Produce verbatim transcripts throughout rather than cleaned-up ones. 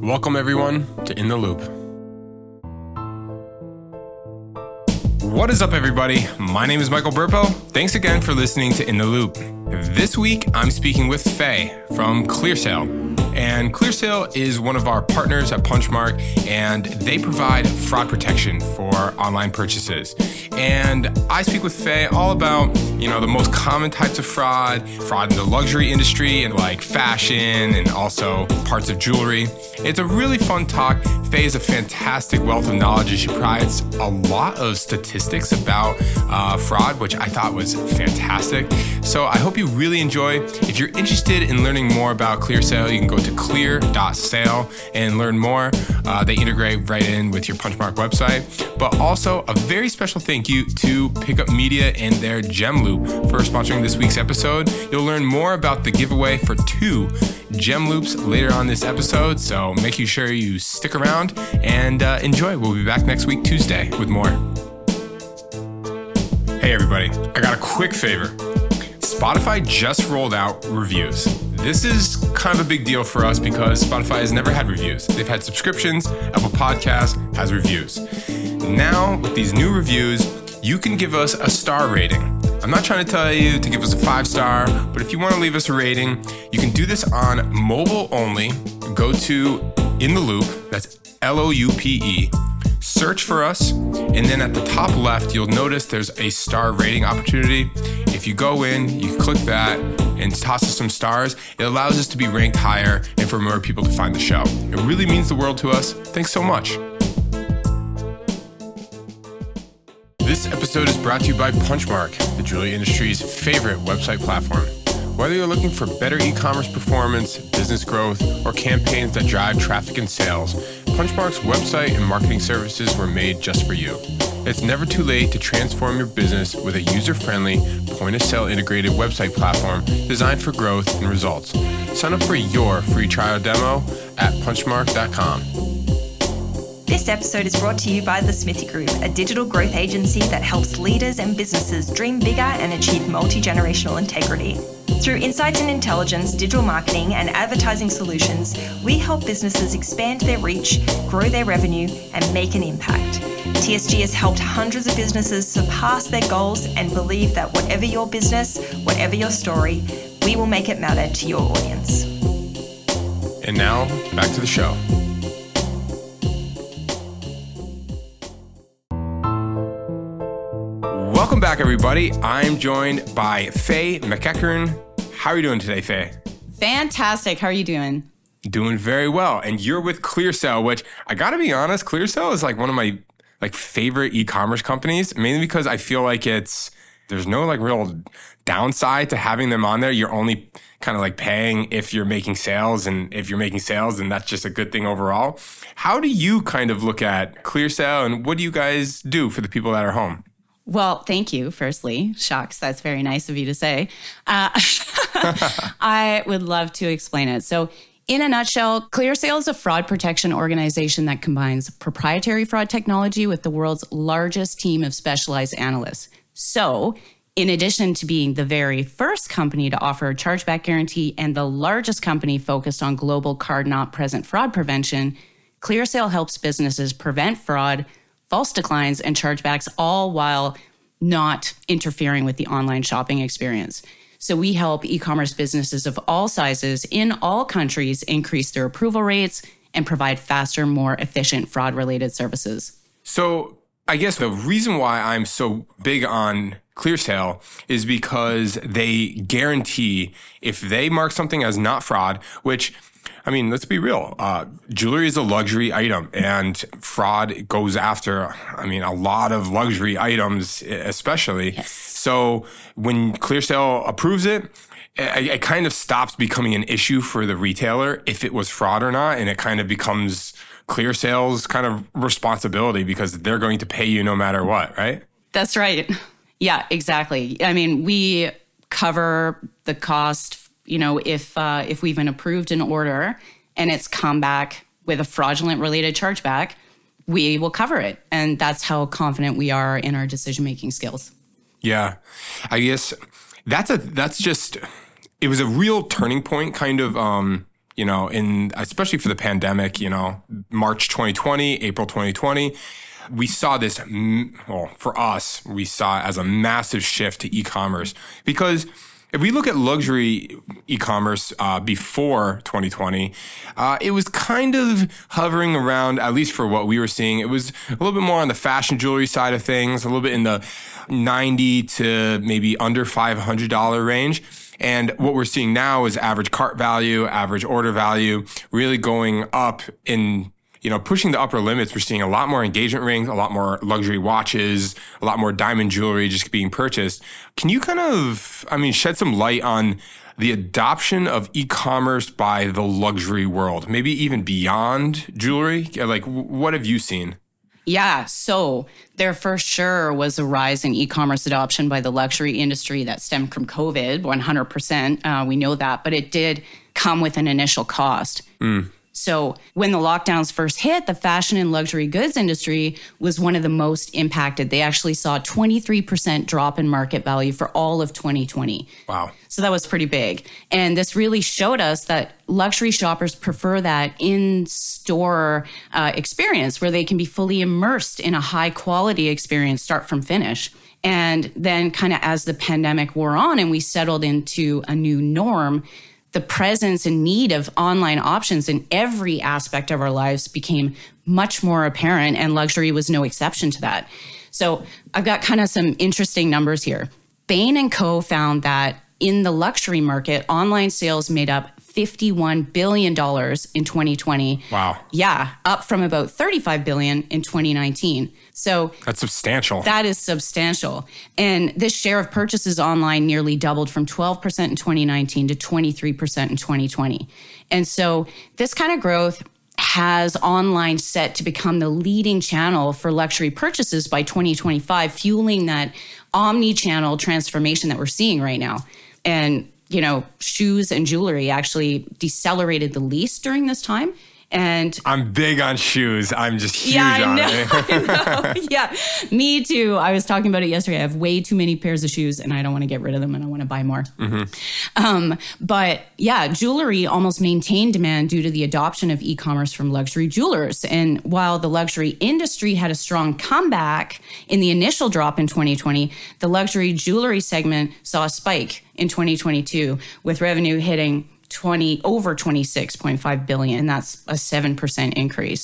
Welcome everyone to In the Loop. What is up everybody? My name is Michael Burpo. Thanks again for listening to In the Loop. This week I'm speaking with Faye from ClearSale. And ClearSale is one of our partners at Punchmark, and they provide fraud protection for online purchases. And I speak with Faye all about, you know, the most common types of fraud, fraud in the luxury industry and like fashion and also parts of jewelry. It's a really fun talk. Faye is a fantastic wealth of knowledge, and she provides a lot of statistics about uh, fraud, which I thought was fantastic. So I hope you really enjoy. If you're interested in learning more about ClearSale, you can go to clear dot sale and learn more. Uh, they integrate right in with your Punchmark website. But also a very special thank you to Pickup Media and their Gem Loop for sponsoring this week's episode. You'll learn more about the giveaway for two Gem Loops later on this episode, so make sure you stick around and uh, enjoy. We'll be back next week, Tuesday, with more. Hey everybody, I got a quick favor. Spotify just rolled out reviews. This is kind of a big deal for us because Spotify has never had reviews. They've had subscriptions. Apple Podcasts has reviews. Now, with these new reviews, you can give us a star rating. I'm not trying to tell you to give us a five star, but if you want to leave us a rating, you can do this on mobile only. Go to In the Loop, that's L O U P E, search for us, and then at the top left, you'll notice there's a star rating opportunity. If you go in, you click that and toss us some stars, it allows us to be ranked higher and for more people to find the show. It really means the world to us. Thanks so much. This episode is brought to you by Punchmark, the jewelry industry's favorite website platform. Whether you're looking for better e-commerce performance, business growth, or campaigns that drive traffic and sales, Punchmark's website and marketing services were made just for you. It's never too late to transform your business with a user-friendly, point-of-sale integrated website platform designed for growth and results. Sign up for your free trial demo at punchmark dot com. This episode is brought to you by The Smithy Group, a digital growth agency that helps leaders and businesses dream bigger and achieve multi-generational integrity. Through insights and intelligence, digital marketing, and advertising solutions, we help businesses expand their reach, grow their revenue, and make an impact. T S G has helped hundreds of businesses surpass their goals and believe that whatever your business, whatever your story, we will make it matter to your audience. And now, back to the show. Welcome back, everybody. I'm joined by Faye McEachern. How are you doing today, Faye? Fantastic. How are you doing? Doing very well. And you're with ClearSale, which I got to be honest, ClearSale is like one of my like favorite e-commerce companies, mainly because I feel like it's, there's no like real downside to having them on there. You're only kind of like paying if you're making sales, and if you're making sales, then that's just a good thing overall. How do you kind of look at ClearSale, and what do you guys do for the people that are home? Well, thank you, firstly. Shucks, that's very nice of you to say. Uh, I would love to explain it. So in a nutshell, ClearSale is a fraud protection organization that combines proprietary fraud technology with the world's largest team of specialized analysts. So in addition to being the very first company to offer a chargeback guarantee and the largest company focused on global card-not-present fraud prevention, ClearSale helps businesses prevent fraud, false declines, and chargebacks, all while not interfering with the online shopping experience. So we help e-commerce businesses of all sizes in all countries increase their approval rates and provide faster, more efficient fraud-related services. So I guess the reason why I'm so big on ClearSale is because they guarantee if they mark something as not fraud, which, I mean, let's be real. Uh, jewelry is a luxury item, and fraud goes after, I mean, a lot of luxury items, especially. Yes. So when ClearSale approves it, it, it kind of stops becoming an issue for the retailer if it was fraud or not, and it kind of becomes ClearSale's kind of responsibility because they're going to pay you no matter what, right? That's right. Yeah, exactly. I mean, we cover the cost. You know, if uh, if we've been approved an order and it's come back with a fraudulent related chargeback, we will cover it. And that's how confident we are in our decision-making skills. Yeah, I guess that's a that's just, it was a real turning point kind of um, you know, in especially for the pandemic, you know, March twenty twenty, April twenty twenty, we saw this, well, for us, we saw it as a massive shift to e-commerce. Because if we look at luxury e-commerce uh, before twenty twenty, uh, it was kind of hovering around, at least for what we were seeing, it was a little bit more on the fashion jewelry side of things, a little bit in the ninety to maybe under five hundred dollars range. And what we're seeing now is average cart value, average order value, really going up in, you know, pushing the upper limits. We're seeing a lot more engagement rings, a lot more luxury watches, a lot more diamond jewelry just being purchased. Can you kind of, I mean, shed some light on the adoption of e-commerce by the luxury world, maybe even beyond jewelry? Like, what have you seen? Yeah, so there for sure was a rise in e-commerce adoption by the luxury industry that stemmed from COVID, one hundred percent. Uh, we know that, but it did come with an initial cost. Mm. So when the lockdowns first hit, the fashion and luxury goods industry was one of the most impacted. They actually saw a twenty-three percent drop in market value for all of twenty twenty. Wow. So that was pretty big. And this really showed us that luxury shoppers prefer that in-store uh, experience where they can be fully immersed in a high-quality experience, start from finish. And then kind of as the pandemic wore on and we settled into a new norm, the presence and need of online options in every aspect of our lives became much more apparent, and luxury was no exception to that. So I've got kind of some interesting numbers here. Bain and Co. found that in the luxury market, online sales made up fifty-one billion dollars in twenty twenty. Wow. Yeah, up from about thirty-five billion dollars in twenty nineteen. So that's substantial. That is substantial. And this share of purchases online nearly doubled from twelve percent in twenty nineteen to twenty-three percent in twenty twenty. And so this kind of growth has online set to become the leading channel for luxury purchases by twenty twenty-five, fueling that omni-channel transformation that we're seeing right now. And, you know, shoes and jewelry actually decelerated the least during this time. And I'm big on shoes. I'm just huge yeah, I on know, it. I know. Yeah, me too. I was talking about it yesterday. I have way too many pairs of shoes and I don't want to get rid of them and I want to buy more. Mm-hmm. Um, but yeah, jewelry almost maintained demand due to the adoption of e-commerce from luxury jewelers. And while the luxury industry had a strong comeback in the initial drop in twenty twenty, the luxury jewelry segment saw a spike in twenty twenty-two with revenue hitting twenty over twenty-six point five billion, and that's a seven percent increase.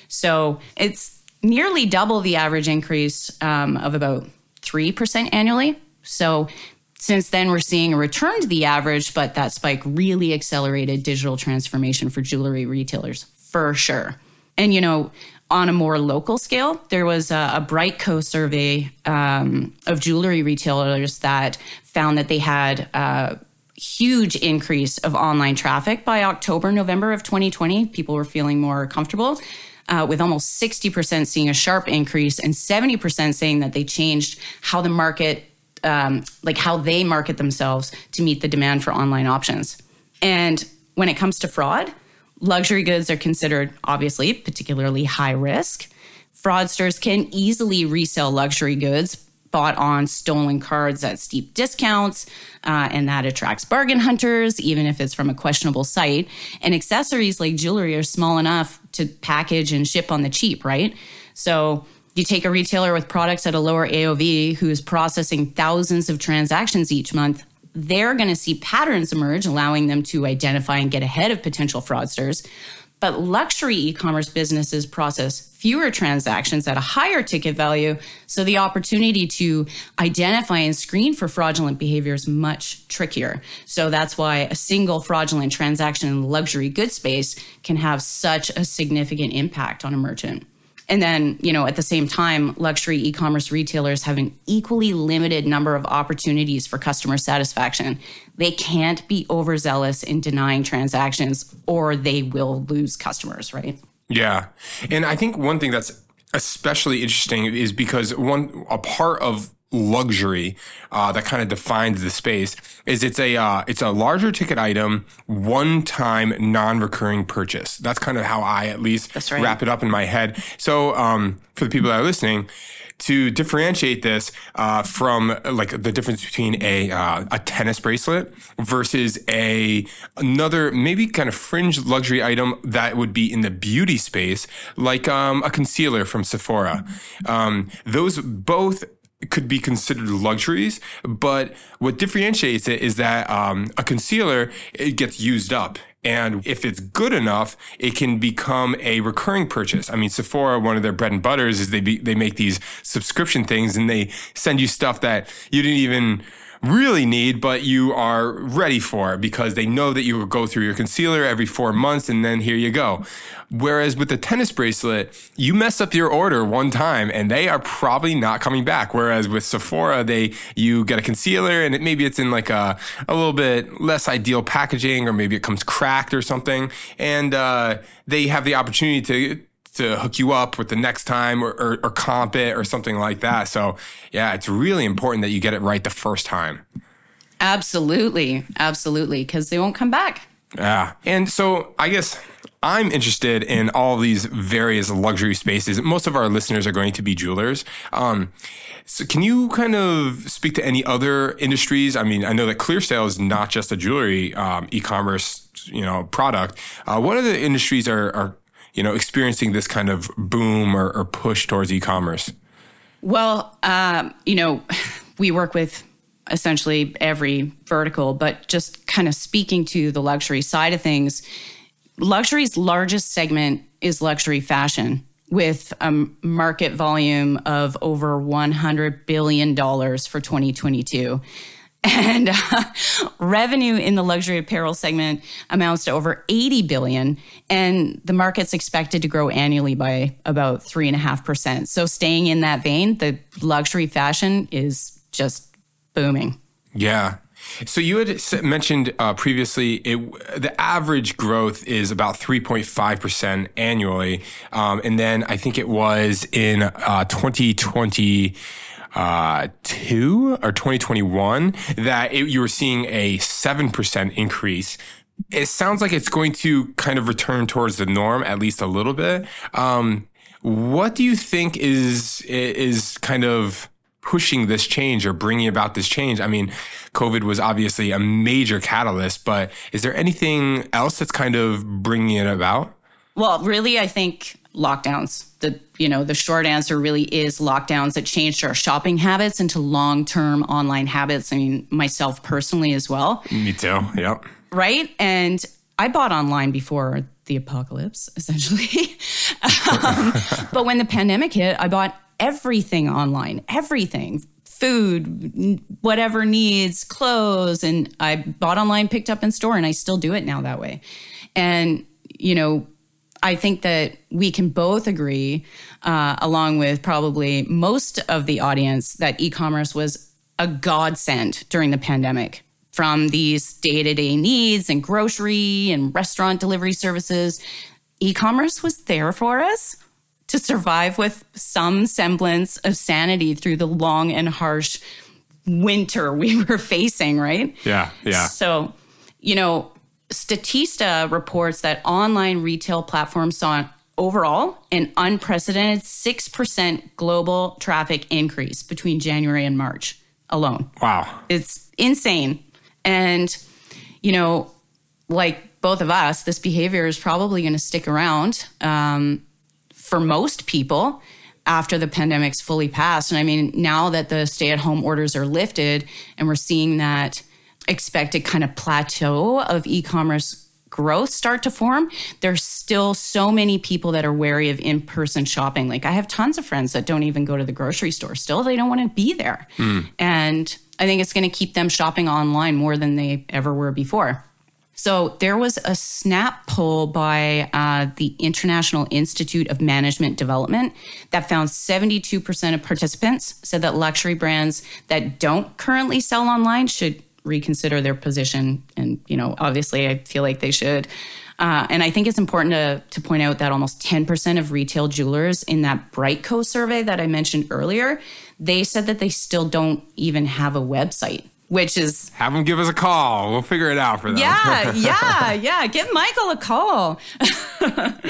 So it's nearly double the average increase um, of about three percent annually. So since then, we're seeing a return to the average, but that spike really accelerated digital transformation for jewelry retailers, for sure. And, you know, on a more local scale, there was a, a Brightco survey um, of jewelry retailers that found that they had uh, huge increase of online traffic by October, November of twenty twenty. People were feeling more comfortable, uh, with almost sixty percent seeing a sharp increase and seventy percent saying that they changed how the market, um, like how they market themselves to meet the demand for online options. And when it comes to fraud, luxury goods are considered, obviously, particularly high risk. Fraudsters can easily resell luxury goods bought on stolen cards at steep discounts, uh, and that attracts bargain hunters, even if it's from a questionable site. And accessories like jewelry are small enough to package and ship on the cheap, right? So you take a retailer with products at a lower A O V who's processing thousands of transactions each month, they're going to see patterns emerge, allowing them to identify and get ahead of potential fraudsters. But luxury e-commerce businesses process fewer transactions at a higher ticket value, so the opportunity to identify and screen for fraudulent behavior is much trickier. So that's why a single fraudulent transaction in the luxury goods space can have such a significant impact on a merchant. And then, you know, at the same time, luxury e-commerce retailers have an equally limited number of opportunities for customer satisfaction. They can't be overzealous in denying transactions or they will lose customers, right? Yeah. And I think one thing that's especially interesting is because one, a part of luxury uh, that kind of defines the space is it's a uh, it's a larger ticket item, one time non-recurring purchase. That's kind of how I at least That's right. wrap it up in my head. So um, for the people that are listening, to differentiate this uh, from like the difference between a uh, a tennis bracelet versus a another maybe kind of fringe luxury item that would be in the beauty space, like um, a concealer from Sephora. Um, those both could be considered luxuries, but what differentiates it is that um, a concealer, it gets used up. And if it's good enough, it can become a recurring purchase. I mean, Sephora, one of their bread and butters is they be, they make these subscription things and they send you stuff that you didn't even really need, but you are ready for because they know that you will go through your concealer every four months and then here you go. Whereas with the tennis bracelet, you mess up your order one time and they are probably not coming back. Whereas with Sephora, they you get a concealer and it, maybe it's in like a, a little bit less ideal packaging, or maybe it comes cracked or something. And uh, they have the opportunity to to hook you up with the next time or, or, or comp it or something like that. So yeah, it's really important that you get it right the first time. Absolutely. Absolutely. Because they won't come back. Yeah. And so I guess I'm interested in all these various luxury spaces. Most of our listeners are going to be jewelers. Um, so can you kind of speak to any other industries? I mean, I know that ClearSale is not just a jewelry um, e-commerce, you know, product. Uh, what other industries are, are you know, experiencing this kind of boom or, or push towards e-commerce? Well, um, you know, we work with essentially every vertical, but just kind of speaking to the luxury side of things, luxury's largest segment is luxury fashion, with a market volume of over one hundred billion dollars for twenty twenty-two. And uh, revenue in the luxury apparel segment amounts to over eighty billion dollars, and the market's expected to grow annually by about three point five percent. So staying in that vein, the luxury fashion is just booming. Yeah. So you had mentioned uh, previously it, the average growth is about three point five percent annually. Um, and then I think it was in uh, twenty twenty Uh, two or twenty twenty-one that it, you were seeing a seven percent increase. It sounds like it's going to kind of return towards the norm, at least a little bit. Um, what do you think is, is kind of pushing this change or bringing about this change? I mean, COVID was obviously a major catalyst, but is there anything else that's kind of bringing it about? Well, really, I think lockdowns. The, you know, the short answer really is lockdowns that changed our shopping habits into long-term online habits. I mean, myself personally as well. Me too. Yep. Right. And I bought online before the apocalypse, essentially. um, but when the pandemic hit, I bought everything online, everything, food, whatever needs, clothes. And I bought online, picked up in store, and I still do it now that way. And, you know, I think that we can both agree, uh, along with probably most of the audience, that e-commerce was a godsend during the pandemic. From these day-to-day needs and grocery and restaurant delivery services, e-commerce was there for us to survive with some semblance of sanity through the long and harsh winter we were facing, right? Yeah, yeah. So, you know, Statista reports that online retail platforms saw overall an unprecedented six percent global traffic increase between January and March alone. Wow. It's insane. And, you know, like both of us, this behavior is probably going to stick around um, for most people after the pandemic's fully passed. And I mean, now that the stay-at-home orders are lifted and we're seeing that expected kind of plateau of e-commerce growth start to form, there's still so many people that are wary of in-person shopping. Like I have tons of friends that don't even go to the grocery store still. They don't want to be there. Mm. And I think it's going to keep them shopping online more than they ever were before. So there was a Snap poll by uh, the International Institute of Management Development that found seventy-two percent of participants said that luxury brands that don't currently sell online should reconsider their position. And, you know, obviously I feel like they should. Uh, and I think it's important to, to point out that almost ten percent of retail jewelers in that Brightco survey that I mentioned earlier, they said that they still don't even have a website, which is... Have them give us a call. We'll figure it out for them. Yeah, yeah, yeah. Give Michael a call.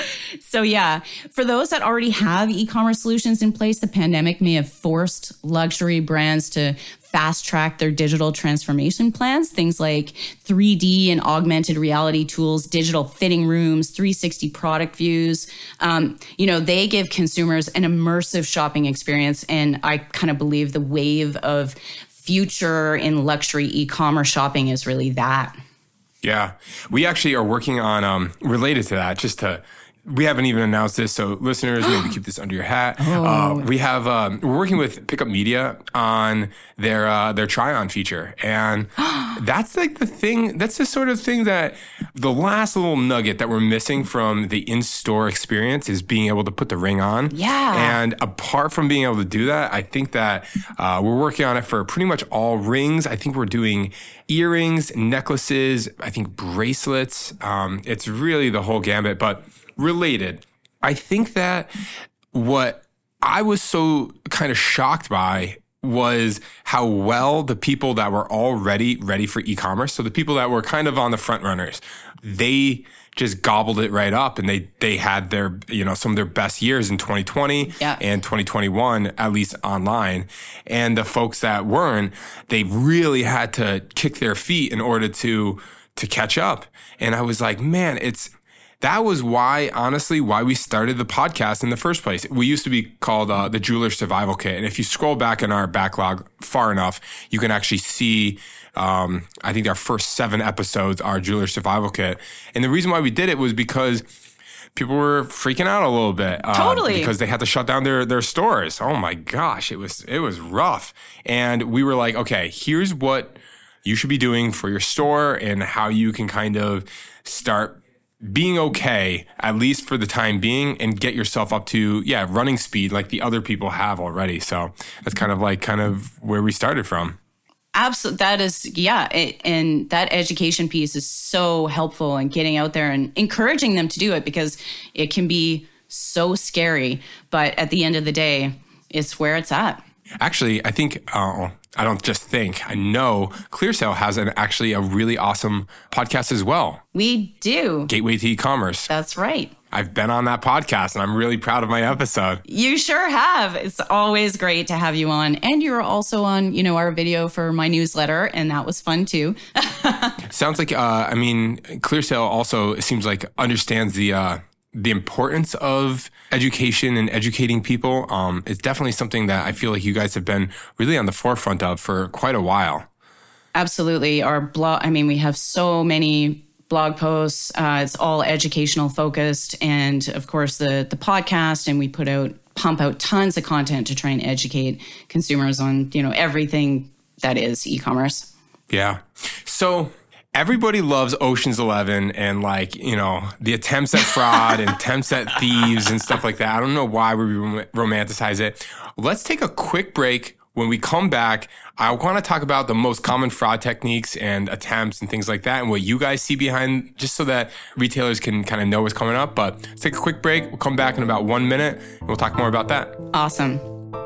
So yeah, for those that already have e-commerce solutions in place, the pandemic may have forced luxury brands to fast track their digital transformation plans. Things like three D and augmented reality tools, digital fitting rooms, three sixty product views. Um, you know, they give consumers an immersive shopping experience. And I kind of believe the wave of future in luxury e-commerce shopping is really that. Yeah, we actually are working on, um, related to that, just to, we haven't even announced this, so listeners, maybe keep this under your hat. Oh. Uh, we have, um, we're working with Pickup Media on their, uh, their try-on feature. And that's like the thing, that's the sort of thing that the last little nugget that we're missing from the in-store experience is being able to put the ring on. Yeah. And apart from being able to do that, I think that, uh, we're working on it for pretty much all rings. I think we're doing earrings, necklaces, I think bracelets. Um, it's really the whole gambit, but related. I think that what I was so kind of shocked by was how well the people that were already ready for e-commerce, so the people that were kind of on the front runners, they just gobbled it right up, and they they had their, you know, some of their best years in twenty twenty yeah. and twenty twenty-one, at least online. And the folks that weren't, they really had to kick their feet in order to to catch up. And I was like, man, it's that was why, honestly, why we started the podcast in the first place. We used to be called uh, the Jeweler Survival Kit. And if you scroll back in our backlog far enough, you can actually see, um, I think our first seven episodes are Jeweler Survival Kit. And the reason why we did it was because people were freaking out a little bit. Uh, Totally. Because they had to shut down their, their stores. Oh my gosh, it was, it was rough. And we were like, okay, here's what you should be doing for your store and how you can kind of start being okay, at least for the time being, and get yourself up to, yeah, running speed like the other people have already. So that's kind of like kind of where we started from. Absolutely. That is, yeah. It, and that education piece is so helpful in getting out there and encouraging them to do it, because it can be so scary. But at the end of the day, it's where it's at. Actually, I think, uh, I don't just think, I know ClearSale has an actually a really awesome podcast as well. We do. Gateway to E-commerce. That's right. I've been on that podcast and I'm really proud of my episode. You sure have. It's always great to have you on. And you're also on, you know, our video for my newsletter, and that was fun too. Sounds like, uh, I mean, ClearSale also, it seems like, understands the, uh, the importance of education and educating people. Um, it's definitely something that I feel like you guys have been really on the forefront of for quite a while. Absolutely. Our blog, I mean, we have so many blog posts. Uh, it's all educational focused. And of course, the the podcast, and we put out, pump out tons of content to try and educate consumers on, you know, everything that is e-commerce. Yeah. So everybody loves Ocean's Eleven and, like, you know, the attempts at fraud and attempts at thieves and stuff like that. I don't know why we rom- romanticize it. Let's take a quick break. When we come back, I want to talk about the most common fraud techniques and attempts and things like that, and what you guys see behind, just so that retailers can kind of know what's coming up. But let's take a quick break. We'll come back in about one minute and we'll talk more about that. Awesome.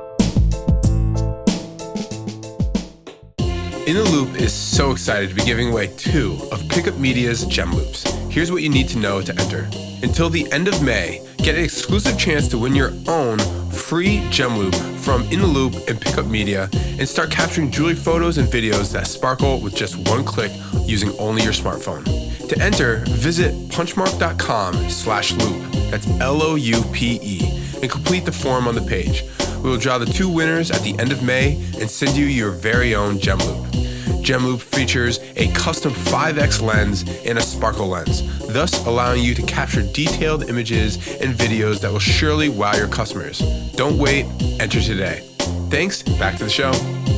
In the Loop is so excited to be giving away two of Pickup Media's Gem Loops. Here's what you need to know to enter. Until the end of May, get an exclusive chance to win your own free Gem Loop from In the Loop and Pickup Media, and start capturing jewelry photos and videos that sparkle with just one click using only your smartphone. To enter, visit punchmark.com slash loop. That's L O U P E, and complete the form on the page. We will draw the two winners at the end of May and send you your very own Gem Loop. Gem Loop features a custom five X lens and a sparkle lens, thus allowing you to capture detailed images and videos that will surely wow your customers. Don't wait, enter today. Thanks, back to the show.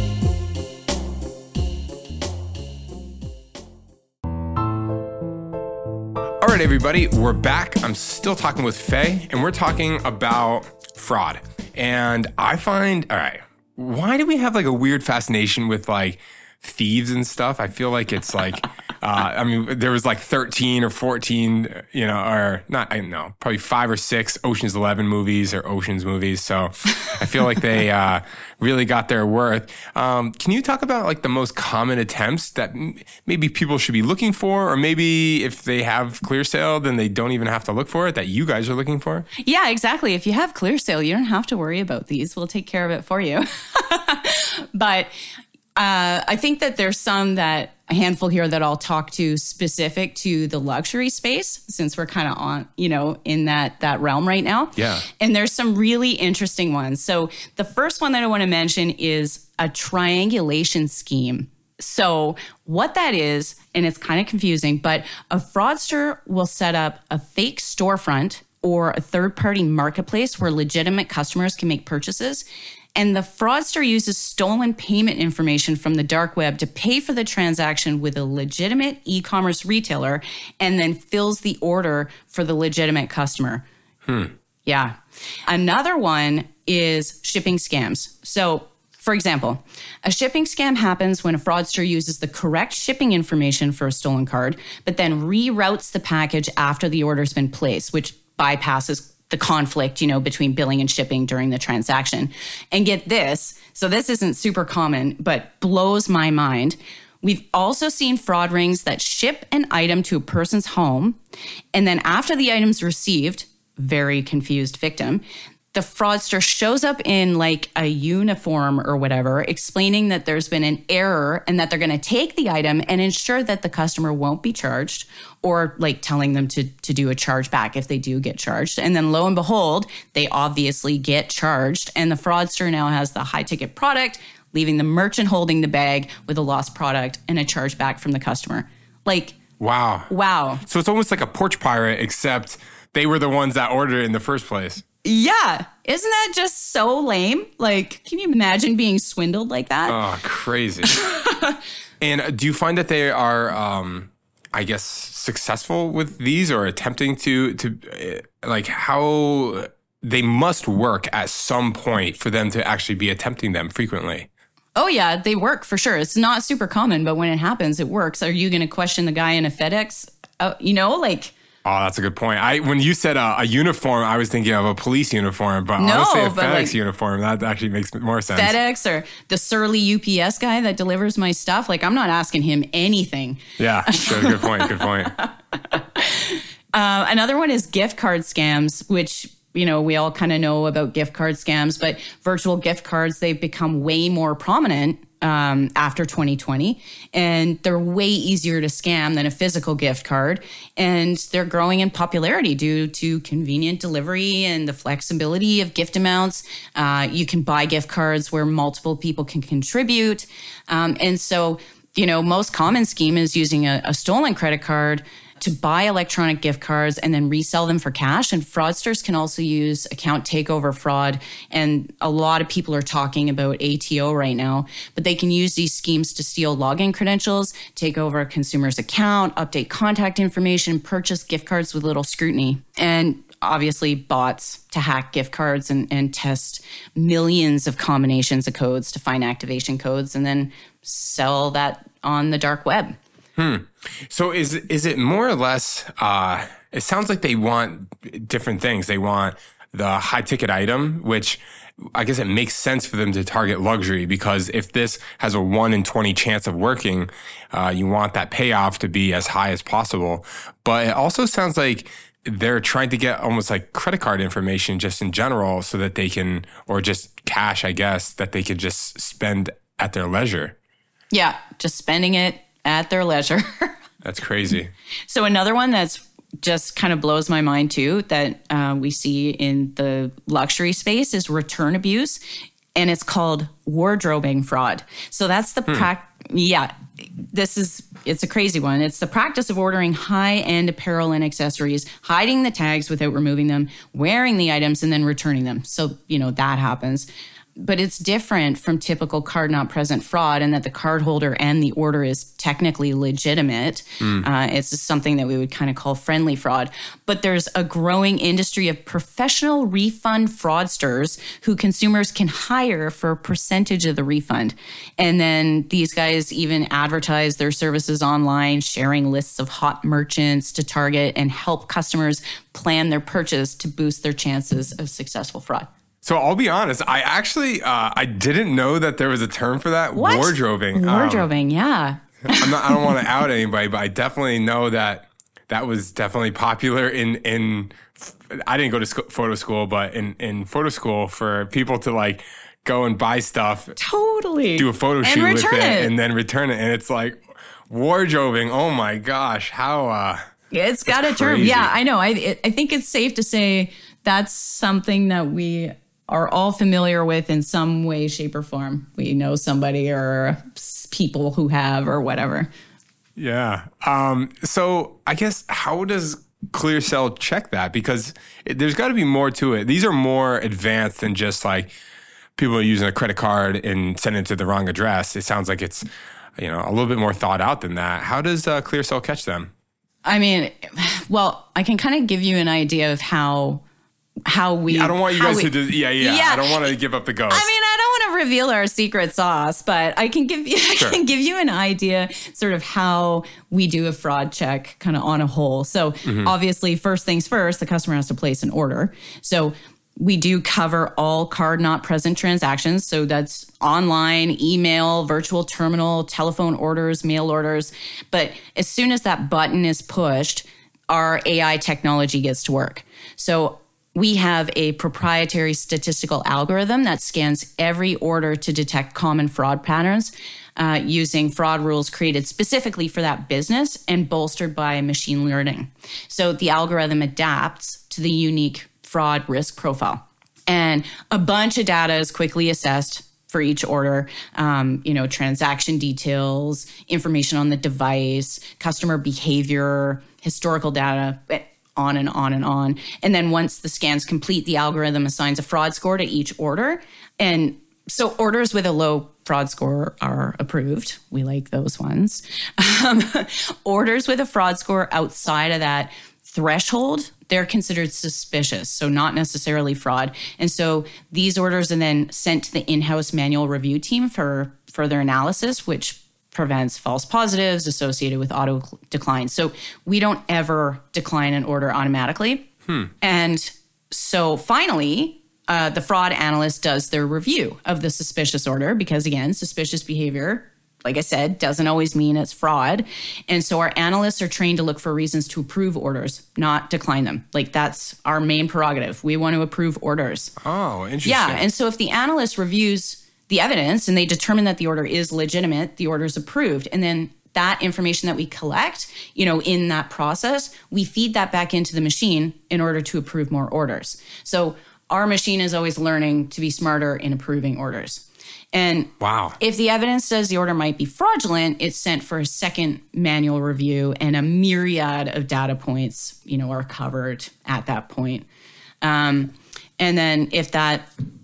All right, everybody, we're back. I'm still talking with Faye, and we're talking about fraud. And I find, all right, why do we have like a weird fascination with like thieves and stuff? I feel like it's like, Uh, I mean, there was like thirteen or fourteen, you know, or not, I don't know, probably five or six Ocean's Eleven movies or Ocean's movies. So I feel like they uh, really got their worth. Um, can you talk about like the most common attempts that m- maybe people should be looking for, or maybe if they have ClearSale, then they don't even have to look for it, that you guys are looking for? Yeah, exactly. If you have ClearSale, you don't have to worry about these. We'll take care of it for you. But uh, I think that there's some that a handful here that I'll talk to specific to the luxury space, since we're kind of on, you know, in that that realm right now. Yeah. And there's some really interesting ones. So the first one that I want to mention is a triangulation scheme. So what that is, and it's kind of confusing, but a fraudster will set up a fake storefront or a third-party marketplace where legitimate customers can make purchases. And the fraudster uses stolen payment information from the dark web to pay for the transaction with a legitimate e-commerce retailer and then fills the order for the legitimate customer. Hmm. Yeah. Another one is shipping scams. So, for example, a shipping scam happens when a fraudster uses the correct shipping information for a stolen card, but then reroutes the package after the order's been placed, which bypasses the conflict, you know, between billing and shipping during the transaction. And get this, so this isn't super common, but blows my mind. We've also seen fraud rings that ship an item to a person's home, and then after the item's received, very confused victim, the fraudster shows up in like a uniform or whatever, explaining that there's been an error and that they're going to take the item and ensure that the customer won't be charged, or like telling them to, to do a chargeback if they do get charged. And then lo and behold, they obviously get charged. And the fraudster now has the high ticket product, leaving the merchant holding the bag with a lost product and a chargeback from the customer. Like, wow. Wow. So it's almost like a porch pirate, except they were the ones that ordered it in the first place. Yeah. Isn't that just so lame? Like, can you imagine being swindled like that? Oh, crazy. And do you find that they are, um, I guess, successful with these, or attempting to, to uh, like how they must work at some point for them to actually be attempting them frequently? Oh, yeah, they work for sure. It's not super common, but when it happens, it works. Are you going to question the guy in a FedEx? Uh, you know, like... Oh, that's a good point. I when you said a, a uniform, I was thinking of a police uniform, but no, honestly, a but FedEx like, uniform, that actually makes more sense. FedEx or the surly U P S guy that delivers my stuff, like I'm not asking him anything. Yeah, sure. Good point. Good point. uh, another one is gift card scams, which, you know, we all kind of know about gift card scams, but virtual gift cards, they've become way more prominent Um, after twenty twenty, and they're way easier to scam than a physical gift card, and they're growing in popularity due to convenient delivery and the flexibility of gift amounts. Uh, you can buy gift cards where multiple people can contribute, um, and so, you know, most common scheme is using a, a stolen credit card to buy electronic gift cards and then resell them for cash. And fraudsters can also use account takeover fraud. And a lot of people are talking about A T O right now, but they can use these schemes to steal login credentials, take over a consumer's account, update contact information, purchase gift cards with little scrutiny. And obviously bots to hack gift cards and, and test millions of combinations of codes to find activation codes and then sell that on the dark web. Hmm. So is is it more or less, uh, it sounds like they want different things. They want the high ticket item, which I guess it makes sense for them to target luxury, because if this has a one in twenty chance of working, uh, you want that payoff to be as high as possible. But it also sounds like they're trying to get almost like credit card information just in general so that they can, or just cash, I guess, that they could just spend at their leisure. Yeah, just spending it at their leisure. That's crazy. So another one that's just kind of blows my mind too, that uh, we see in the luxury space, is return abuse. And it's called wardrobing fraud. So that's the, hmm. prac- yeah, this is, it's a crazy one. It's the practice of ordering high-end apparel and accessories, hiding the tags without removing them, wearing the items, and then returning them. So, you know, that happens. but it's different from typical card not present fraud in that the cardholder and the order is technically legitimate. Mm. Uh, it's just something that we would kind of call friendly fraud. But there's a growing industry of professional refund fraudsters who consumers can hire for a percentage of the refund. And then these guys even advertise their services online, sharing lists of hot merchants to target and help customers plan their purchase to boost their chances of successful fraud. So I'll be honest, I actually, uh, I didn't know that there was a term for that. What? Wardrobing. Wardrobing, um, yeah. I'm not, I don't want to out anybody, but I definitely know that that was definitely popular in, in I didn't go to sc- photo school, but in, in photo school for people to like go and buy stuff. Totally. Do a photo and shoot with it, it and then return it. And it's like wardrobing. Oh my gosh. How, uh, it's got a term. Yeah, I know. I, I think it's safe to say that's something that we are all familiar with in some way, shape, or form. We know somebody or people who have or whatever. Yeah. Um, so I guess how does ClearSale check that? Because it, there's got to be more to it. These are more advanced than just like people are using a credit card and sending it to the wrong address. It sounds like it's, you know, a little bit more thought out than that. How does uh, ClearSale catch them? I mean, well, I can kind of give you an idea of how how we. I don't want you guys we, to do. Yeah, yeah, yeah. I don't want to give up the ghost. I mean, I don't want to reveal our secret sauce, but I can give you. Sure. I can give you an idea, sort of how we do a fraud check, kind of on a whole. So mm-hmm. obviously, first things first, the customer has to place an order. So we do cover all card not present transactions. So that's online, email, virtual terminal, telephone orders, mail orders. But as soon as that button is pushed, our A I technology gets to work. So we have a proprietary statistical algorithm that scans every order to detect common fraud patterns uh, using fraud rules created specifically for that business and bolstered by machine learning. So the algorithm adapts to the unique fraud risk profile. And a bunch of data is quickly assessed for each order, um, you know, transaction details, information on the device, customer behavior, historical data, on and on and on. And then once the scan's complete, the algorithm assigns a fraud score to each order. And so orders with a low fraud score are approved. We like those ones. Um, orders with a fraud score outside of that threshold, they're considered suspicious, so not necessarily fraud. And so these orders are then sent to the in-house manual review team for further analysis, which prevents false positives associated with auto decline. So we don't ever decline an order automatically. Hmm. And so finally, uh, the fraud analyst does their review of the suspicious order because, again, suspicious behavior, like I said, doesn't always mean it's fraud. And so our analysts are trained to look for reasons to approve orders, not decline them. Like that's our main prerogative. We want to approve orders. Oh, interesting. Yeah. And so if the analyst reviews the evidence and they determine that the order is legitimate, the order is approved. And then that information that we collect, you know, in that process, we feed that back into the machine in order to approve more orders. So our machine is always learning to be smarter in approving orders. And wow. if the evidence says the order might be fraudulent, it's sent for a second manual review and a myriad of data points, you know, are covered at that point. Um, and then if that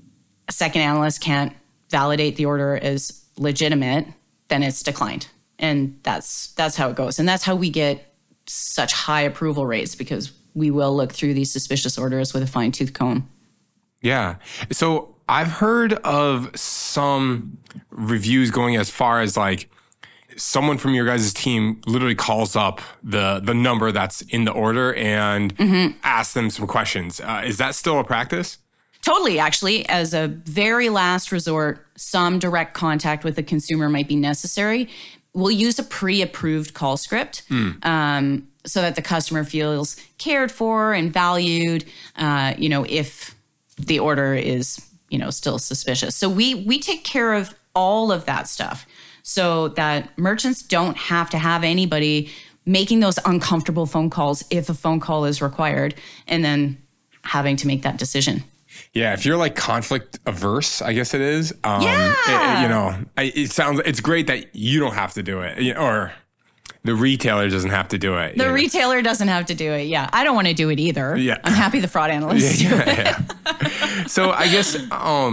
second analyst can't validate the order as legitimate, then it's declined. And that's that's how it goes. And that's how we get such high approval rates, because we will look through these suspicious orders with a fine-tooth comb. Yeah. So I've heard of some reviews going as far as like someone from your guys' team literally calls up the the number that's in the order and mm-hmm. asks them some questions. Uh, is that still a practice? Totally, actually. As a very last resort, some direct contact with the consumer might be necessary. We'll use a pre-approved call script mm. um, so that the customer feels cared for and valued, uh, you know, if the order is, you know, still suspicious. So we we take care of all of that stuff so that merchants don't have to have anybody making those uncomfortable phone calls if a phone call is required and then having to make that decision. Yeah, if you're like conflict averse, I guess it is. Um, yeah. It, you know, it sounds, it's great that you don't have to do it, or the retailer doesn't have to do it. The know? retailer doesn't have to do it. Yeah. I don't want to do it either. Yeah. I'm happy the fraud analysts yeah, do yeah, it. Yeah. So I guess, um,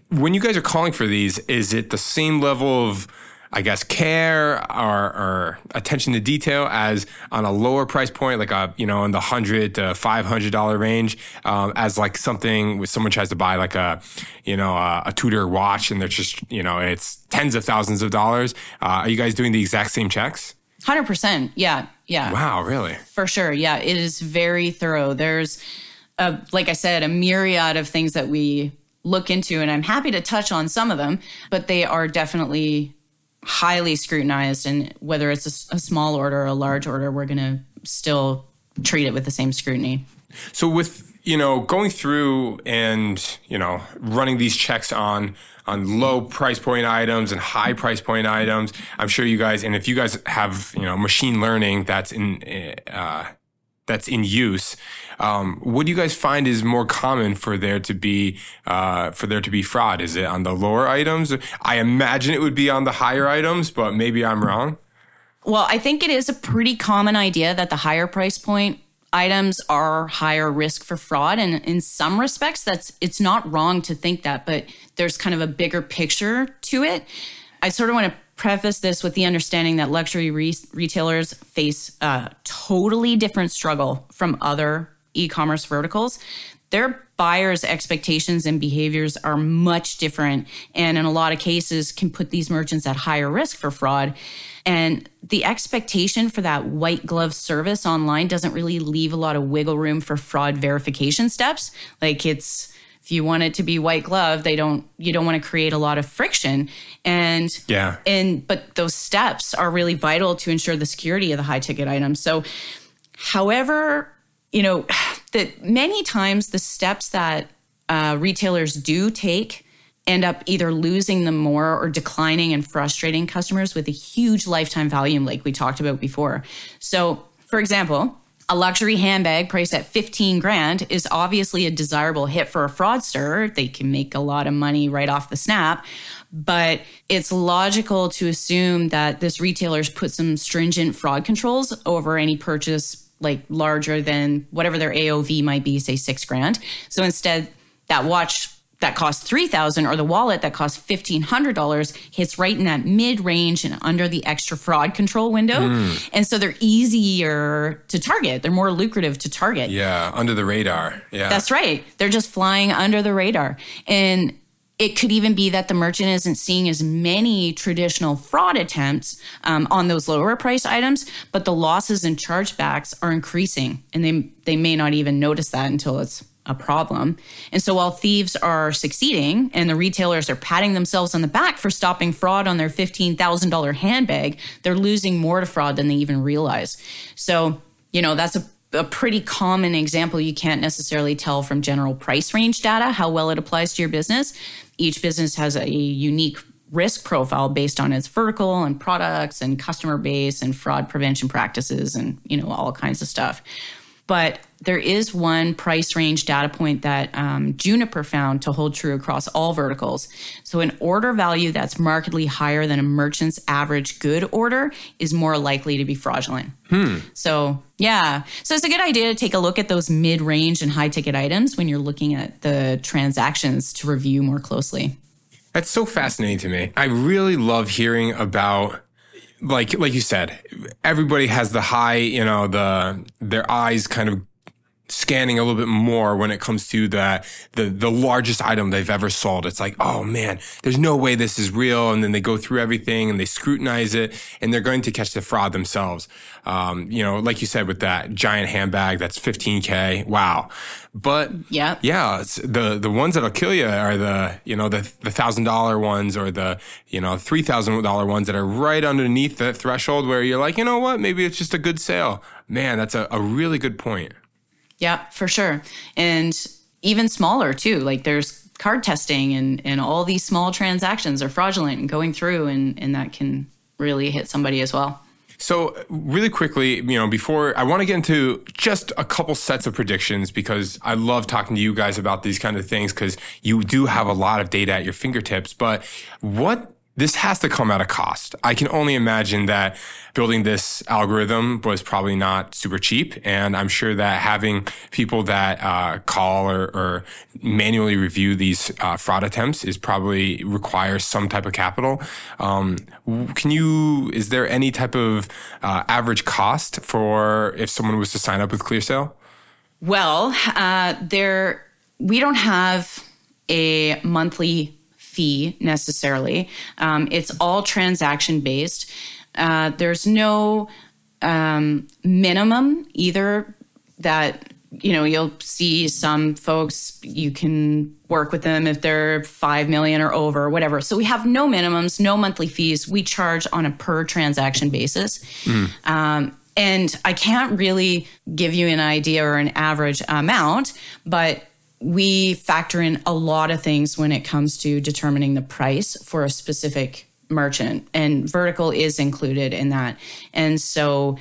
when you guys are calling for these, is it the same level of, I guess, care or, or attention to detail as on a lower price point, like a, you know, in the hundred to five hundred dollar range, um, as like something where someone tries to buy like a, you know, a, a Tudor watch and they're just, you know, it's tens of thousands of dollars. Uh, are you guys doing the exact same checks? one hundred percent. Yeah. Yeah. Wow. Really? For sure. Yeah. It is very thorough. There's, a, like I said, a myriad of things that we look into, and I'm happy to touch on some of them, but they are definitely highly scrutinized. And whether it's a, a small order or a large order, we're going to still treat it with the same scrutiny. So with, you know, going through and, you know, running these checks on on low price point items and high price point items, I'm sure you guys, and if you guys have, you know, machine learning that's in uh, that's in use, um, what do you guys find is more common for there to be uh, for there to be fraud? Is it on the lower items? I imagine it would be on the higher items, but maybe I'm wrong. Well, I think it is a pretty common idea that the higher price point items are higher risk for fraud. And in some respects, that's it's not wrong to think that, but there's kind of a bigger picture to it. I sort of want to preface this with the understanding that luxury re- retailers face a totally different struggle from other e-commerce verticals. Their buyers' expectations and behaviors are much different, and in a lot of cases can put these merchants at higher risk for fraud. And the expectation for that white glove service online doesn't really leave a lot of wiggle room for fraud verification steps. Like it's, if you want it to be white glove, they don't, you don't want to create a lot of friction. And, yeah. And, but those steps are really vital to ensure the security of the high ticket items. So however, you know, that many times the steps that uh, retailers do take end up either losing them more or declining and frustrating customers with a huge lifetime value, like we talked about before. So, for example, a luxury handbag priced at fifteen grand is obviously a desirable hit for a fraudster. They can make a lot of money right off the snap. But it's logical to assume that this retailer's put some stringent fraud controls over any purchase like larger than whatever their A O V might be, say six grand. So instead, that watch that costs three thousand dollars or the wallet that costs fifteen hundred dollars hits right in that mid-range and under the extra fraud control window. Mm. And so they're easier to target. They're more lucrative to target. Yeah, under the radar. Yeah. That's right. They're just flying under the radar. And it could even be that the merchant isn't seeing as many traditional fraud attempts um, on those lower price items, but the losses and chargebacks are increasing, and they they may not even notice that until it's a problem. And so while thieves are succeeding and the retailers are patting themselves on the back for stopping fraud on their fifteen thousand dollars handbag, they're losing more to fraud than they even realize. So, you know, that's a a pretty common example. You can't necessarily tell from general price range data how well it applies to your business. Each business has a unique risk profile based on its vertical and products and customer base and fraud prevention practices and, you know, all kinds of stuff. But there is one price range data point that um, Juniper found to hold true across all verticals. So an order value that's markedly higher than a merchant's average good order is more likely to be fraudulent. Hmm. So yeah, so it's a good idea to take a look at those mid-range and high-ticket items when you're looking at the transactions to review more closely. That's so fascinating to me. I really love hearing about Like like you said, everybody has the high, you know, the their eyes kind of scanning a little bit more when it comes to the the the largest item they've ever sold. It's like, oh man, there's no way this is real. And then they go through everything and they scrutinize it, and they're going to catch the fraud themselves. Um, you know, like you said with that giant handbag that's fifteen K. Wow. But yeah, yeah, it's the the ones that'll kill you are the, you know, the the thousand dollar ones or the, you know, three thousand dollar ones that are right underneath the threshold where you're like, you know what, maybe it's just a good sale. Man, that's a, a really good point. Yeah, for sure. And even smaller too. Like there's card testing and, and all these small transactions are fraudulent and going through, and, and that can really hit somebody as well. So really quickly, you know, before I want to get into just a couple sets of predictions, because I love talking to you guys about these kind of things because you do have a lot of data at your fingertips. But what this has to come at a cost. I can only imagine that building this algorithm was probably not super cheap. And I'm sure that having people that uh, call or, or manually review these uh, fraud attempts is probably requires some type of capital. Um, can you, is there any type of uh, average cost for if someone was to sign up with ClearSale? Well, uh, there, we don't have a monthly fee necessarily. Um, it's all transaction based. Uh, there's no um, minimum either that, you know, you'll see some folks, you can work with them if they're five million or over or whatever. So we have no minimums, no monthly fees. We charge on a per transaction basis. Mm. Um, and I can't really give you an idea or an average amount, but we factor in a lot of things when it comes to determining the price for a specific merchant, and vertical is included in that. And so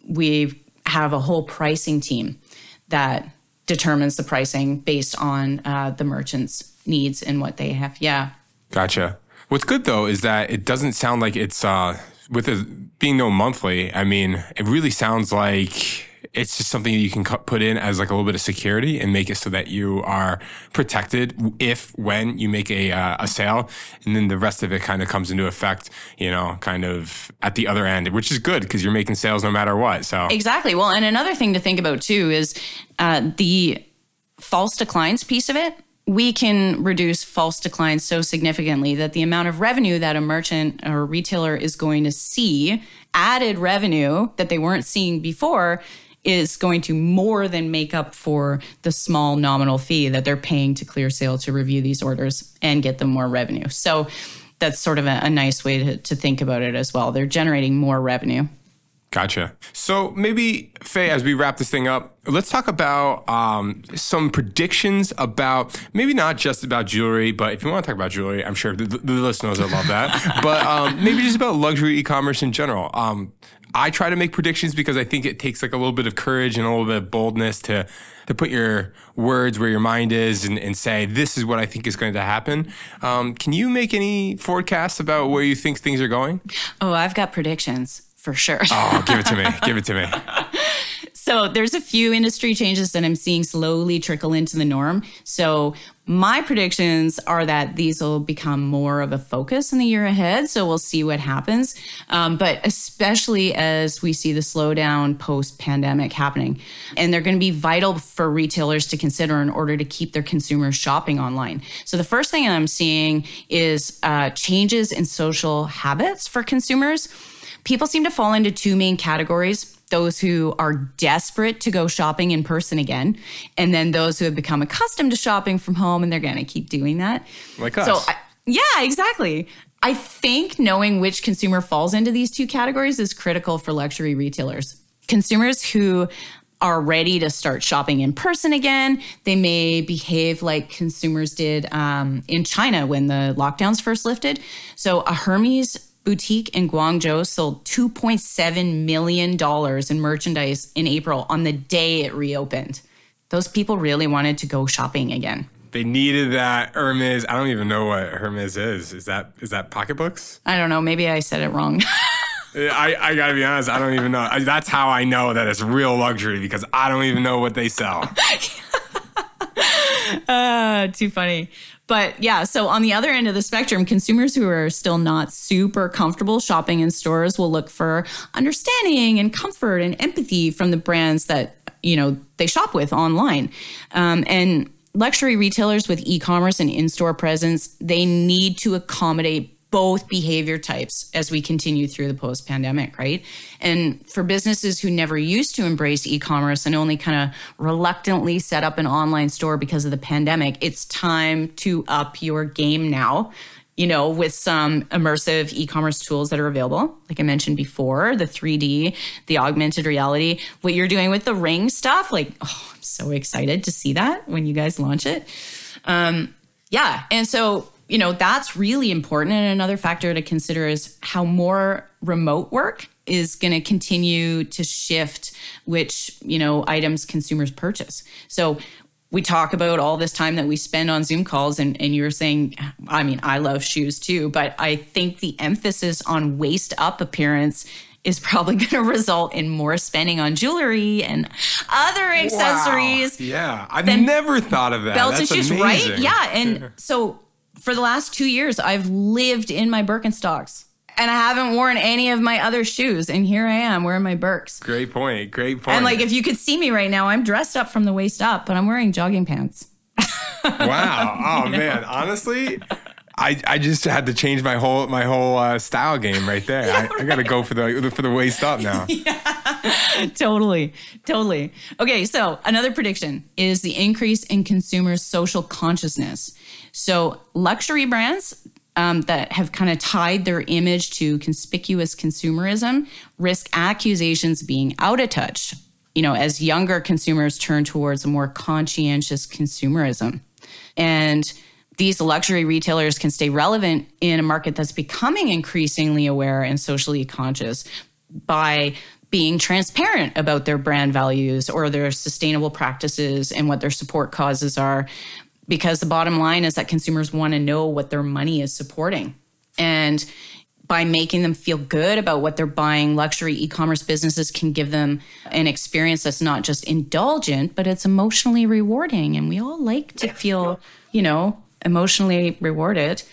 we have a whole pricing team that determines the pricing based on uh, the merchant's needs and what they have. Yeah. Gotcha. What's good though is that it doesn't sound like it's uh, with it being no monthly. I mean, it really sounds like it's just something that you can put in as like a little bit of security and make it so that you are protected if, when you make a uh, a sale, and then the rest of it kind of comes into effect, you know, kind of at the other end, which is good because you're making sales no matter what. So exactly. Well, and another thing to think about too is uh, the false declines piece of it. We can reduce false declines so significantly that the amount of revenue that a merchant or retailer is going to see, added revenue that they weren't seeing before, is going to more than make up for the small nominal fee that they're paying to ClearSale to review these orders and get them more revenue. So that's sort of a, a nice way to, to think about it as well. They're generating more revenue. Gotcha. So maybe, Faye, as we wrap this thing up, let's talk about um, some predictions about, maybe not just about jewelry, but if you want to talk about jewelry, I'm sure the, the listeners will love that, but um, maybe just about luxury e-commerce in general. Um, I try to make predictions because I think it takes like a little bit of courage and a little bit of boldness to to put your words where your mind is and, and say, this is what I think is going to happen. Um, can you make any forecasts about where you think things are going? Oh, I've got predictions for sure. Oh, give it to me. Give it to me. So there's a few industry changes that I'm seeing slowly trickle into the norm. So my predictions are that these will become more of a focus in the year ahead. So we'll see what happens. Um, but especially as we see the slowdown post-pandemic happening. And they're going to be vital for retailers to consider in order to keep their consumers shopping online. So the first thing I'm seeing is uh, changes in social habits for consumers. People seem to fall into two main categories: those who are desperate to go shopping in person again, and then those who have become accustomed to shopping from home and they're going to keep doing that. Like us. So, I, yeah, exactly. I think knowing which consumer falls into these two categories is critical for luxury retailers. Consumers who are ready to start shopping in person again, they may behave like consumers did um, in China when the lockdowns first lifted. So a Hermes boutique in Guangzhou sold two point seven million dollars in merchandise in April on the day it reopened. Those people really wanted to go shopping again. They needed that Hermes. I don't even know what Hermes is. Is that is that pocketbooks? I don't know. Maybe I said it wrong. I, I gotta be honest. I don't even know. I, that's how I know that it's real luxury, because I don't even know what they sell. uh, too funny. But yeah, so on the other end of the spectrum, consumers who are still not super comfortable shopping in stores will look for understanding and comfort and empathy from the brands that, you know, they shop with online. Um, and luxury retailers with e-commerce and in-store presence, they need to accommodate both behavior types as we continue through the post-pandemic, right? And for businesses who never used to embrace e-commerce and only kind of reluctantly set up an online store because of the pandemic, it's time to up your game now, you know, with some immersive e-commerce tools that are available. Like I mentioned before, the three D, the augmented reality, what you're doing with the Ring stuff, like, oh, I'm so excited to see that when you guys launch it. Um, yeah, and so you know, that's really important. And another factor to consider is how more remote work is going to continue to shift which, you know, items consumers purchase. So we talk about all this time that we spend on Zoom calls, and, and you're saying, I mean, I love shoes too, but I think the emphasis on waist up appearance is probably going to result in more spending on jewelry and other accessories. Wow. Yeah, I've never thought of that. Belts That's and shoes, amazing. right? Yeah, and so for the last two years, I've lived in my Birkenstocks. And I haven't worn any of my other shoes. And here I am wearing my Birks. Great point. Great point. And like, if you could see me right now, I'm dressed up from the waist up, but I'm wearing jogging pants. Wow. Oh, man. Honestly, I, I just had to change my whole my whole uh, style game right there. Yeah, I, I got to go for the for the waist up now. Yeah, totally. Totally. Okay. So another prediction is the increase in consumers' social consciousness. So luxury brands Um, that have kind of tied their image to conspicuous consumerism risk accusations being out of touch, you know, as younger consumers turn towards a more conscientious consumerism. And these luxury retailers can stay relevant in a market that's becoming increasingly aware and socially conscious by being transparent about their brand values or their sustainable practices and what their support causes are. Because the bottom line is that consumers want to know what their money is supporting. And by making them feel good about what they're buying, luxury e-commerce businesses can give them an experience that's not just indulgent, but it's emotionally rewarding. And we all like to feel, you know, emotionally rewarded.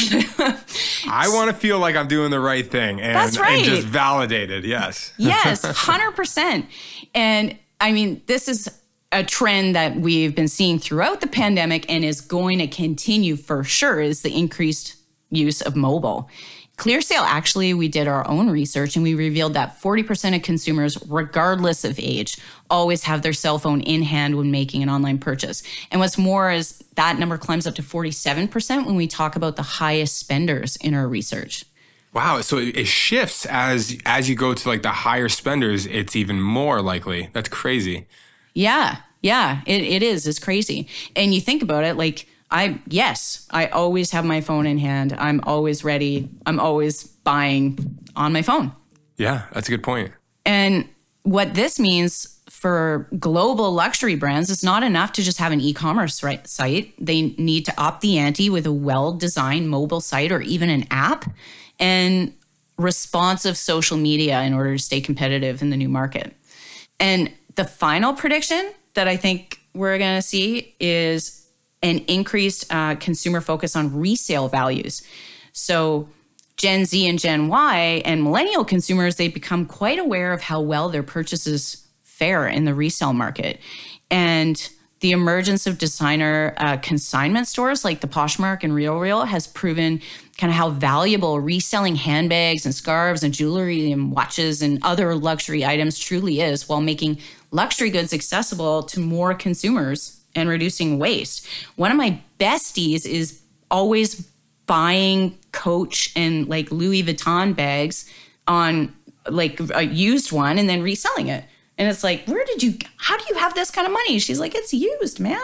I want to feel like I'm doing the right thing and, That's right. and just validated. Yes. Yes, one hundred percent. And I mean, this is a trend that we've been seeing throughout the pandemic and is going to continue for sure is the increased use of mobile. ClearSale, actually, we did our own research and we revealed that forty percent of consumers, regardless of age, always have their cell phone in hand when making an online purchase. And what's more is that number climbs up to forty-seven percent when we talk about the highest spenders in our research. Wow. So it shifts as as you go to like the higher spenders, it's even more likely. That's crazy. Yeah, yeah, it, it is. It's crazy. And you think about it, like, I, yes, I always have my phone in hand. I'm always ready. I'm always buying on my phone. Yeah, that's a good point. And what this means for global luxury brands, it's not enough to just have an e-commerce right, site. They need to up the ante with a well-designed mobile site or even an app and responsive social media in order to stay competitive in the new market. And the final prediction that I think we're going to see is an increased uh, consumer focus on resale values. So Gen Z and Gen Y and millennial consumers, they become quite aware of how well their purchases fare in the resale market. And the emergence of designer uh, consignment stores like the Poshmark and RealReal has proven kind of how valuable reselling handbags and scarves and jewelry and watches and other luxury items truly is, while making luxury goods accessible to more consumers and reducing waste. One of my besties is always buying Coach and like Louis Vuitton bags on like a used one and then reselling it. And it's like, where did you, how do you have this kind of money? She's like, it's used, man.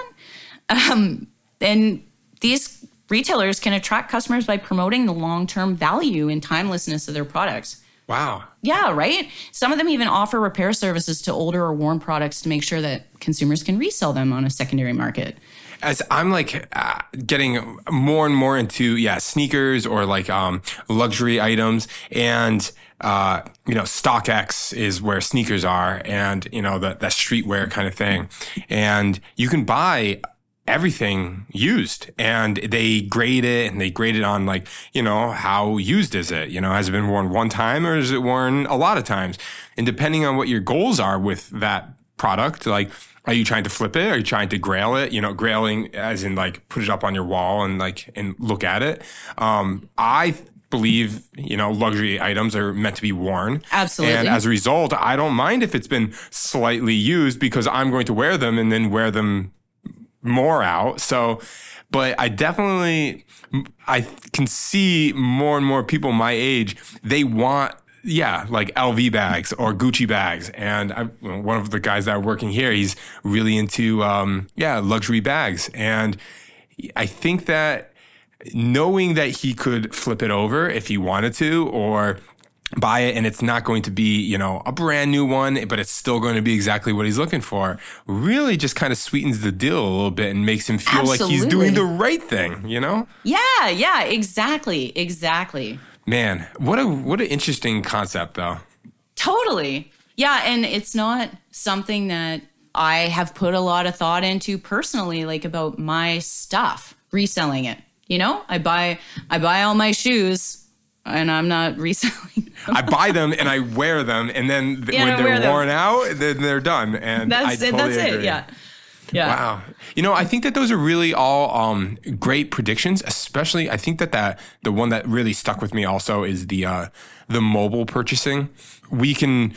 Um, and these retailers can attract customers by promoting the long-term value and timelessness of their products. Wow. Yeah, right? Some of them even offer repair services to older or worn products to make sure that consumers can resell them on a secondary market. As I'm like uh, getting more and more into, yeah, sneakers or like um, luxury items, and uh, you know, StockX is where sneakers are, and you know, that that streetwear kind of thing, and you can buy everything used, and they grade it, and they grade it on like, you know, how used is it? You know, has it been worn one time or is it worn a lot of times? And depending on what your goals are with that product, like, are you trying to flip it? Are you trying to grail it? You know, grailing as in like put it up on your wall and like, and look at it. Um, I believe, you know, luxury items are meant to be worn. Absolutely. And as a result, I don't mind if it's been slightly used because I'm going to wear them and then wear them more out. So, but I definitely, I can see more and more people my age, they want, yeah, like L V bags or Gucci bags. And I, one of the guys that are working here, he's really into, um, yeah, luxury bags. And I think that knowing that he could flip it over if he wanted to, or buy it and it's not going to be, you know, a brand new one, but it's still going to be exactly what he's looking for, really just kind of sweetens the deal a little bit and makes him feel Absolutely. like he's doing the right thing, you know? Yeah, yeah, exactly, exactly. Man, what a what an interesting concept, though. Totally. Yeah, and it's not something that I have put a lot of thought into personally, like about my stuff, reselling it. You know, I buy I buy all my shoes. And I'm not reselling them. I buy them and I wear them, and then th- Yeah, when they're them. worn out, then they're done. And That's I it. totally That's agree. it. Yeah. Yeah. Wow. You know, I think that those are really all um, great predictions. Especially, I think that, that the one that really stuck with me also is the uh, the mobile purchasing. We can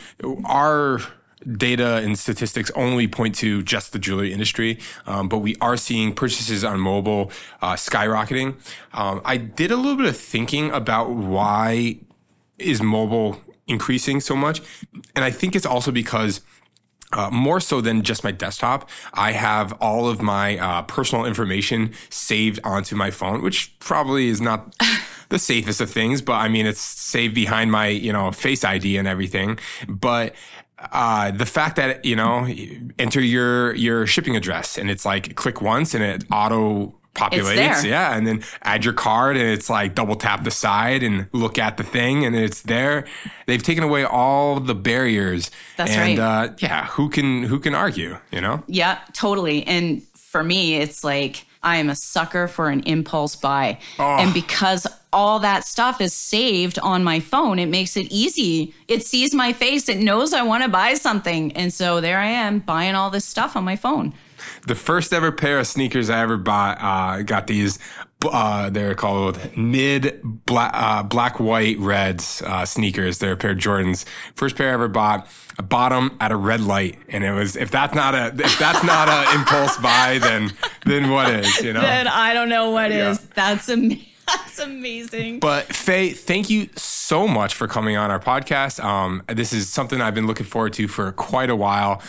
our data and statistics only point to just the jewelry industry, um, but we are seeing purchases on mobile uh, skyrocketing. Um, I did a little bit of thinking about why is mobile increasing so much, and I think it's also because Uh, more so than just my desktop, I have all of my uh, personal information saved onto my phone, which probably is not the safest of things, but I mean, it's saved behind my, you know, Face I D and everything. But uh, the fact that, you know, enter your, your shipping address and it's like click once and it auto populates, yeah, and then add your card and it's like double tap the side and look at the thing and it's there. They've taken away all the barriers. That's and, right. uh, yeah, who can who can argue? You know? Yeah, totally. And for me, it's like I am a sucker for an impulse buy, Oh. and because all that stuff is saved on my phone, it makes it easy. It sees my face. It knows I want to buy something, and so there I am buying all this stuff on my phone. The first ever pair of sneakers I ever bought, uh, got these, uh, they're called mid black, uh, black, white, reds, uh, sneakers. They're a pair of Jordans. First pair I ever bought, I bought them at a red light. And it was, if that's not a, if that's not a impulse buy, then, then what is, you know? Then I don't know what Yeah. is. That's amazing. That's amazing. But Faye, thank you so much for coming on our podcast. Um, this is something I've been looking forward to for quite a while.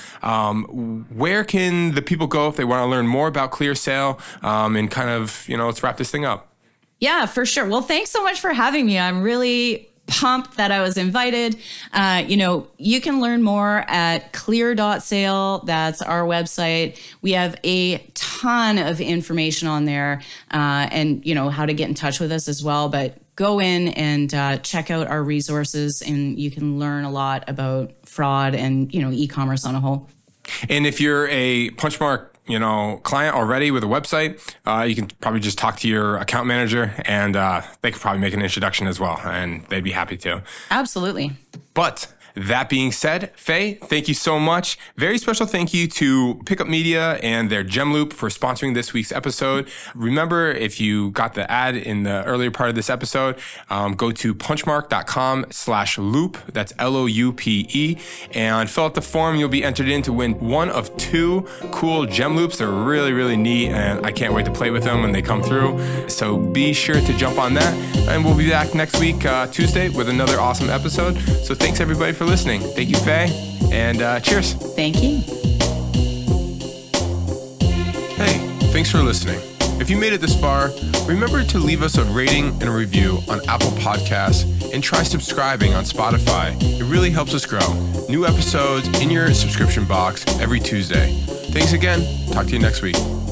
Um, where can the people go if they want to learn more about ClearSale um, and kind of, you know, let's wrap this thing up. Yeah, for sure. Well, thanks so much for having me. I'm really pumped that I was invited. Uh, you know, you can learn more at clear dot sale. That's our website. We have a ton of information on there uh, and, you know, how to get in touch with us as well. But go in and uh, check out our resources and you can learn a lot about fraud and, you know, e-commerce on a whole. And if you're a Punchmark, you know, client already with a website, uh, you can probably just talk to your account manager and uh, they could probably make an introduction as well. And they'd be happy to. Absolutely. But that being said, Faye, thank you so much. Very special thank you to Pickup Media and their GemLoop for sponsoring this week's episode. Remember, if you got the ad in the earlier part of this episode, um, go to punchmark.com slash loop. That's L O U P E. And fill out the form. You'll be entered in to win one of two cool GemLoops. They're really, really neat. And I can't wait to play with them when they come through. So be sure to jump on that. And we'll be back next week, uh, Tuesday, with another awesome episode. So thanks, everybody, for listening. Thank you, Faye, and uh, cheers. Thank you. Hey, thanks for listening. If you made it this far, remember to leave us a rating and a review on Apple Podcasts and try subscribing on Spotify. It really helps us grow. New episodes in your subscription box every Tuesday. Thanks again. Talk to you next week.